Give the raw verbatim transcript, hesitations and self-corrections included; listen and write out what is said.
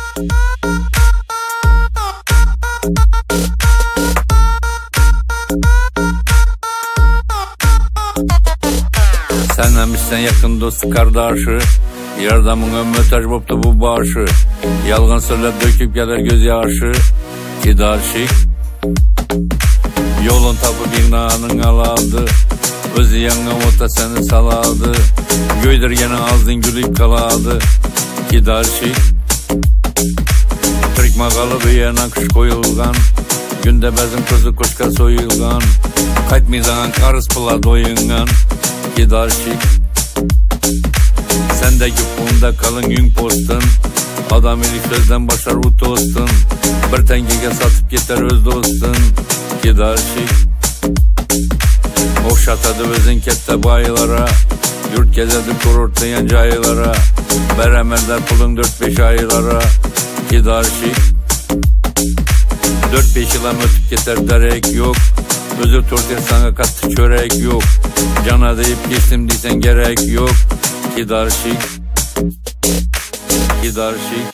Sen emişsen yakın dostu kardeşi, yardımına muhtaç boptu bu başı. Yalgın söylep döküp gelir göz yaşı, kidarşik. Yolun tapıp ignanın aladı, özü yanına ota seni saladı. Göydirgene ağzın gülüp kaladı, kidarşik. Türk makalı bir yana kış koyulgan, günde bezin kızı kuşka soyulgan. Kaytmayacağın karız pıla doyungan, kidarşik. Sendeki punda kalın yün postun, adam ilik sözden başlar u tostun. Bir tengege satıp yeter öz dostun, kidarşik. Okşatadı özün kette bayılara, yurt gezedi kurortlayan cayılara. Beremezler pulun dört beş aylara, kidarşik. Dört beş yılan ötüp yeter derek yok, özür tortir sana kattı çörek yok. Cana deyip geçtim diysen gerek yok, kidarşik. Kidarşik.